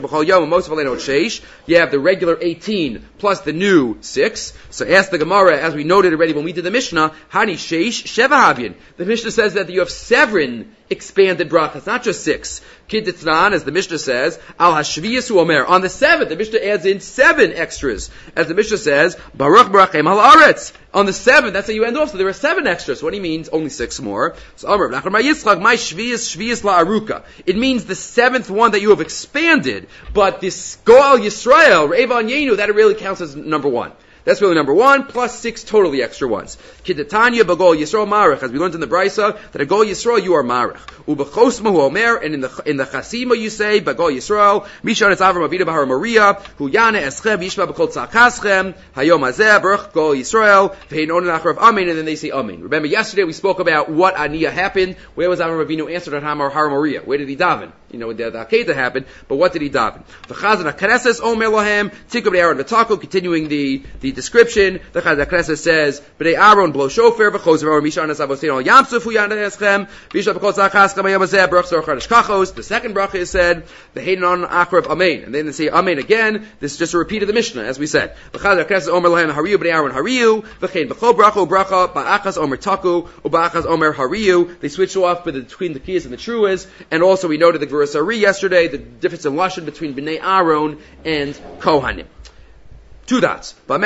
You have the regular eighteen plus the new six. So ask the Gemara, as we noted already when we did the Mishnah, Hani Sheish Sheva Havyin. The Mishnah says that you have seven expanded brachas, not just six. Kidditznan, as the Mishnah says, Al Hashviyas Omer. On the seventh, the Mishnah adds in seven extras. As the Mishnah says, Baruch Barachem Hal Aretz. On the seventh, that's how you end off. So there are seven extras. What do you mean? Only six more. So Amr Nachar Ma Yitzchak, my Shviyas Shviyas La Aruka. It means the seventh one that you have expanded, but this Goal Yisrael, Re'evan Yenu, that really counts as number one. That's really number one, plus six totally extra ones. Kidatanya bagol Yisrael marich, as we learned in the Brisa, that a gol Yisrael you are marich. Ubechosma hu omer, and in the in the chasima you say bagol Yisrael mishan es avram avida bahar Maria hu yana eschem yishma b'kol tzakaschem hayom hazeh baruch gol Yisrael ve'in onen acharav amen, and then they say amen. Remember yesterday we spoke about what aniyah happened. Where was Avram Avinu answered at Hamar Har Maria? Where did he daven? You know, the, the Akeda happened, but what did he daven? The Chazan HaKnesses omer lohem tikkum b'Aaron v'taku, continuing the the description. The Chazan HaKnesses says b'nei Aaron blow shofar v'chozer Aaron mishan es avosein al yamsuf hu yana eschem v'yishma b'kol tzakaschem hayom hazeh baruch zor chadash kachos. The second bracha is said v'hein on acharav amen, and then they say amen again. This is just a repeat of the Mishnah, as we said. The Chazan HaKnesses omer lohem hariyu b'nei Aaron hariyu v'chein b'chol bracha u'bracha ba'achas omer taku u'ba'achas omer hariyu. They switch off between the kiyas and the truas, and also we noted the Ari yesterday, the difference in lashon between Bnei Aaron and Kohanim. Two dots. When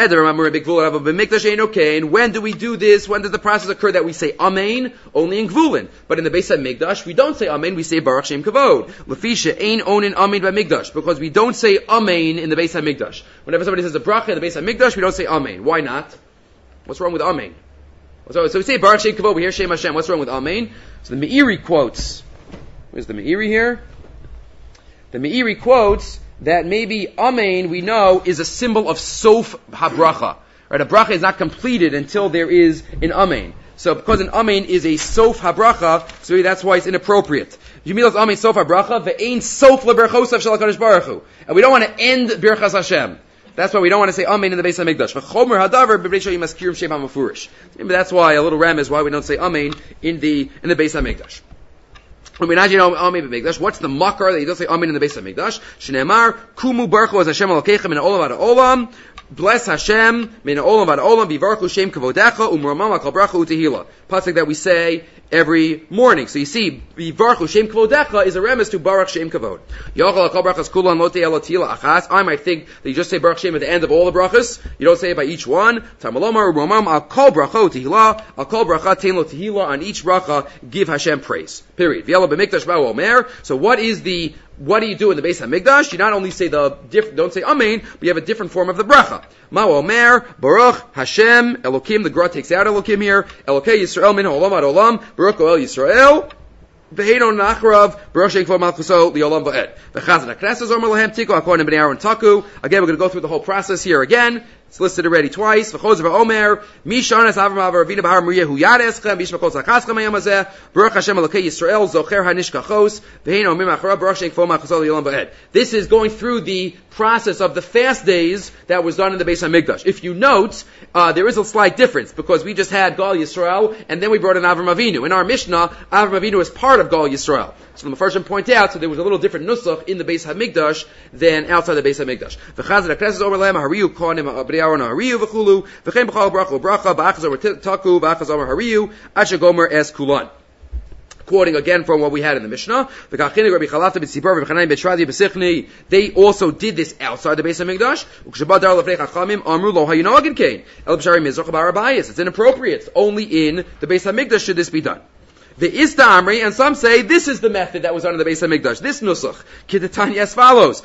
do we do this? When does the process occur that we say Amen? Only in Gvulin. But in the Beis HaMikdash, we don't say Amen, we say Baruch Shem Kavod. Lefisha ein onin Amen b'Mikdash, because we don't say Amen in the Beis HaMikdash. Whenever somebody says a bracha in the Beis HaMikdash, we don't say Amen. Why not? What's wrong with Amen? So, so we say Baruch Shem Kavod, we hear Shem Hashem. What's wrong with Amen? So the Meiri quotes, where's the Meiri here? The Meiri quotes that maybe Amen, we know, is a symbol of Sof HaBracha. Right? A bracha is not completed until there is an Amen. So because an Amen is a Sof HaBracha, so that's why it's inappropriate. Yumilas Amen Sof HaBracha, ve'ein Sof LeBerchosav Shel HaKadosh Baruch Hu. And we don't want to end Birchas Hashem. That's why we don't want to say Amen in the Beis HaMikdash. V'chomer hadavar b'bnei Shai Maskirim Shem HaMafurish. That's why a little ram is why we don't say Amen in the in the Beis HaMikdash. What's the makar that you don't say Amen in the Beis HaMikdash? Shneimar kumu baruch as Hashem Elokeichem min olam ad olam. Bless Hashem min olam ad olam bivarchu shem kavodecha umramam akal bracha utehila. Pasuk that we say every morning. So you see, bivarchu shem kavodecha is a remes to baruch shem kavod. Yochal akal brachas kulan lote elotila achas. I might think that you just say baruch shem at the end of all the brachas. You don't say it by each one. Tamalomar umramam akal bracha utehila akal bracha tein lo tehila. On each bracha give Hashem praise. Period. So what is the, what do you do in the Beis HaMikdash? You not only say the, diff, don't say Amen, but you have a different form of the bracha. Ma Omer, Baruch, Hashem, Elokim, the Gra takes out Elokim here, Elokei Yisrael, Min Ha'olam Ad Olam, Baruch Goel Yisrael, V'heino Nachrav, Baruch Sheikh V'o Malchuso, Li'olam V'ed. V'chazan HaKnesses Omer Lahem, Tiko, Akonim B'nei Aaron Taku. Again, we're going to go through the whole process here again. It's listed already twice. V'chozer v'omer, Mishan es Avram Avar Avina Bahar Maria Hu Yad Eschem, Bishma Kol Tzakaschem Hayom Hazeh, Baruch Hashem Elokei Yisrael, Zocher HaNishkachos, V'heino Omim Acharav, Baruch Sheikh V'o Malchuso, Li'olam V'ed. This is going through the process of the fast days that was done in the Beis HaMikdash. If you note, uh, there is a slight difference, because we just had Gal Yisrael, and then we brought in Avram Avinu. In our Mishnah, Avram Avinu is part of Gal Yisrael. So the Mefarshim point out, so there was a little different nusach in the Beis HaMikdash than outside the Beis HaMikdash. V'chazan HaKnesses Omer Lahem, Hariyu Kohanim B'nei Aaron Hariyu V'chulu, V'chein B'chal Bracha Bracha, B'achaz Omer Taku, B'achaz Omer Hariyu, Asher Gomer Es Kulan. Quoting again from what we had in the Mishnah, they also did this outside the Beis HaMikdash. It's inappropriate. It's only in the Beis HaMikdash should this be done. The Ista Amri, and some say this is the method that was done in the Beis HaMikdash. This nusach, Kitatanya as follows.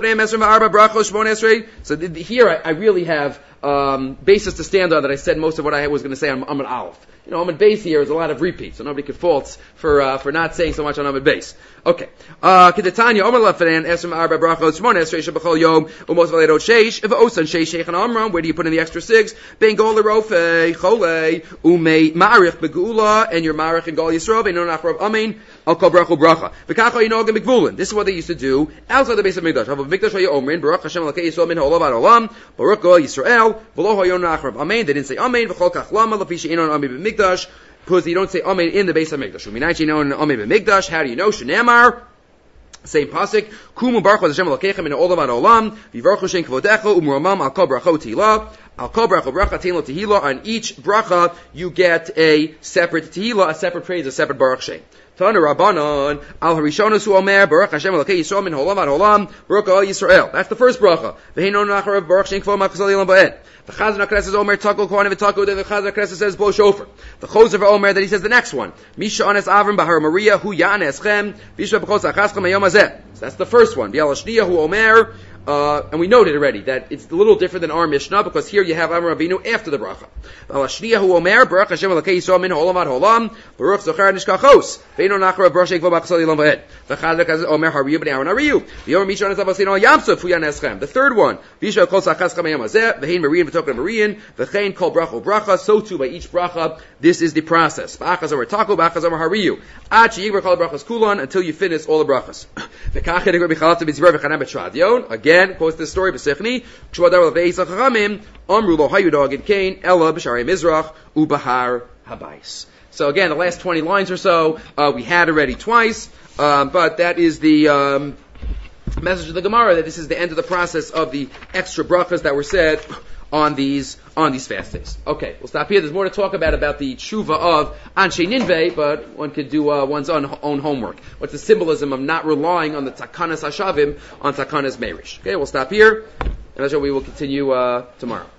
So here I, I really have um, basis to stand on that I said most of what I was going to say on Amud Aleph. You know, Amud Beis here is a lot of repeats, so nobody could fault for uh, for not saying so much on Amud Beis. Okay. Kitatanya Omer Lafanan Esrim Arba Brachos Shmon Esrei Shebachol Yom Umos Valedot Sheish If Osan Sheish Sheikh and Amram. Where do you put in the extra six? Ben Gol Rofe Chole Umei Ma'arich Begula, and your Ma'arich and Gol Yisrael Ben Non Achrav Amen Al Kol Brachu Bracha V'Kacha Yinogim Begvulin. This is what they used to do outside the Beis HaMikdash. Havav Mikdash Hayu Omrin Baruch Hashem Elokei Yisrael Min Ha'olav Ad Olam Baruch Gol Yisrael V'Lo Hayon Achrav Amen. They didn't say Amen V'Chol Kach Lama Lafi She'inon Amen B'Mikdash, because you don't say Amen in the Beis HaMikdash. U'Minaychi Yinon Amen B'Mikdash. How do you know? Shenamar. Same pasuk. Kumu baruch Hashem Elokeichem min ha'olam ad ha'olam. V'yivarchu shem kvodecha u'muromam al kol bracho tehila. Al kol bracho bracha tein lo tehila. On each bracha you get a separate tehila, a separate praise, a separate baruch shem. Tana Rabbanon al harishonos hu omer baruch Hashem Elokei Yisrael min ha'olam ad ha'olam baruch al Yisrael. That's the first bracha. V'heinon nacharav baruch shem kvod makasal yilam ba'ed. The Chazan HaKnesset says Omer Takol Kohanim V'Takol. Then the Chazan HaKnesset says Blow Shofar. The Choser Omer that he says the next one. Misha Anes Avram Bahar Maria Hu Yan Eschem Visha B'Chos Achaschem Hayom Hazeh. So that's the first one. V'Yal Shniya Hu Omer. Uh, and we noted already that it's a little different than our Mishnah, because here you have Amar Avinu after the bracha. V'Alashniyahu Omer Baruch Hashem Elokei Yisrael Min Ha'olam Ad Ha'olam Baruch Zochar Nishkachos Ve'ino Nacharav Baruch Shekvo B'Chasal Yilam V'Ed. V'Chazak Hazeh Omer Hariyu B'nei Aaron Hariyu V'Yom Misha Anes Avasin Al Yamsuf Hu Yan Eschem. The third one, Visha Kol Sachaschem Hayom Hazeh V'Hein Marian V'Tokra Marian V'Chein Kol Bracha Bracha. So too by each bracha, this is the process. B'Achaz Omer Tako B'Achaz Omer Hariyu Ad She'Yigbar Kol Brachas Kulon, until you finish all the brachas. V'Kachet Igor B'Chalata B'Zibur V'Chanan B'Shvadion. Again, quotes this story. B'Sechni K'shvadar L'Veis HaChachamim Amru Lo Hayu Dagid Kain Ella B'Sharei Mizrach U'Bahar Habayis. So again, the last twenty lines or so uh, we had already twice, uh, but that is the um, message of the Gemara, that this is the end of the process of the extra brachas that were said on these on these fast days. Okay, we'll stop here. There's more to talk about about the tshuva of Anshe Ninveh, but one could do uh, one's own, own homework. What's the symbolism of not relying on the Takanas Hashavim on Takanas Meirish? Okay, we'll stop here, and that's what we will continue uh, tomorrow.